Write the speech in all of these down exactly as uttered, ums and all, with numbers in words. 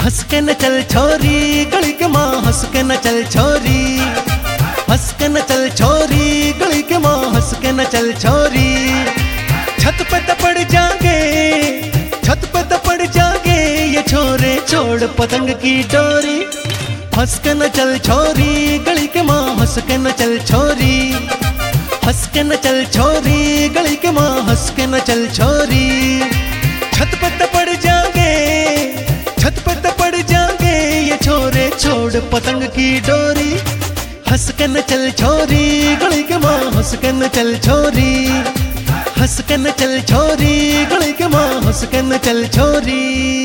हंस के न चल छोरी गली के माँ, हंस के न चल छोरी, हंस के न चल छोरी गली के माँ, हंस के न चल छोरी। छत पे तो पड़ जाएंगे, छत पे तो पड़ जाएंगे ये छोरे, छोड़ पतंग की डोरी। हंस के न चल छोरी गली के माँ, हंस के न चल छोरी, हंस के न चल छोरी गली के माँ, हंस के न चल छोरी। छत पे तो पड़ जाएंगे, छत पे तो पड़ जाएंगे ये छोरे, छोड़ पतंग की डोरी। हंस के न चल छोरी गली के माँ, हंस के न चल छोरी, हंस के न चल छोरी गली के माँ, हंस के न चल छोरी।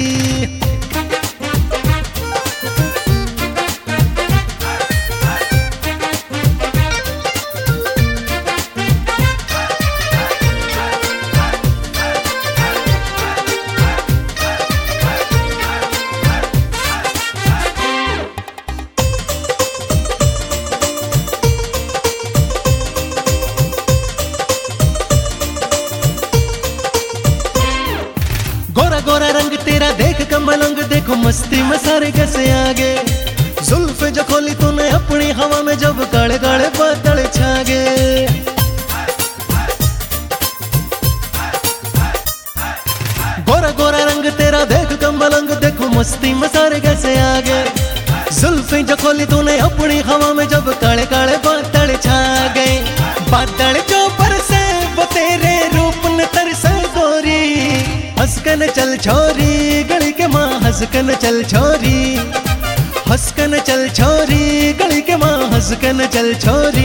गोरा गोरा रंग तेरा देख कमलंग, देखो मस्ती में सारे कैसे आगे। जुल्फे जो खोली तूने अपनी हवा में, जब काले काले बादल छा गए। गोरा गोरा रंग तेरा देख कमलंग, देखो मस्ती में सारे कैसे आगे। जुल्फे जो खोली तूने अपनी हवा में, जब काले काले बादल छा गए। बादल जो बरसे वो तेरे रूप ने तरसे गोरी। हंस के न चल छोरी गली के माँ, हंस के न चल छोरी, हंस के न चल छोरी गली के माँ, हंस के न चल छोरी।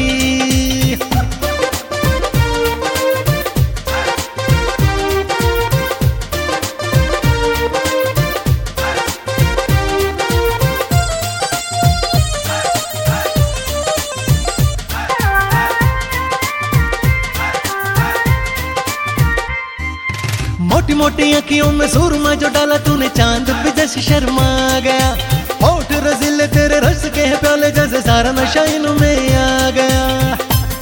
मोटी मोटी अखियों में सुरमा जो डाला तूने, चांद भी जैसे शर्मा गया। होठ रसीले तेरे रस के हैं प्याले, जैसे सारा नशा इनमें आ गया।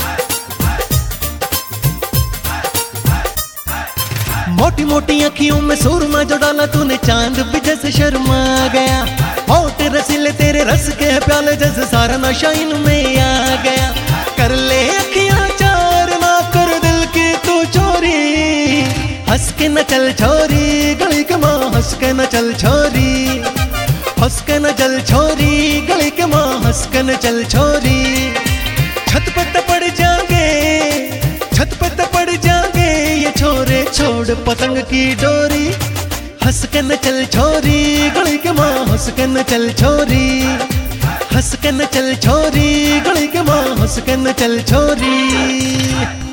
मोटी मोटी अखियों में सुरमा जो डाला तूने, चांद भी जैसे शर्मा गया। होठ रसीले तेरे रस के हैं प्याले, जैसे सारा नशा इनमें आ गया। कर ले अखियां चार ना कर दिल की तू चोरी। हंस के न चल छोरी गली के माँ, हंस के न चल छोरी, हंस के न चल छोरी गली के माँ, हंस के न चल छोरी। छत पे तो पड़ जाएंगे, छत पे तो पड़ जाएंगे ये छोरे, छोड़ पतंग की डोरी। हंस के न चल छोरी गली के माँ, हंस के न चल छोरी, हंस के न चल छोरी गली के माँ, हंस के न चल छोरी।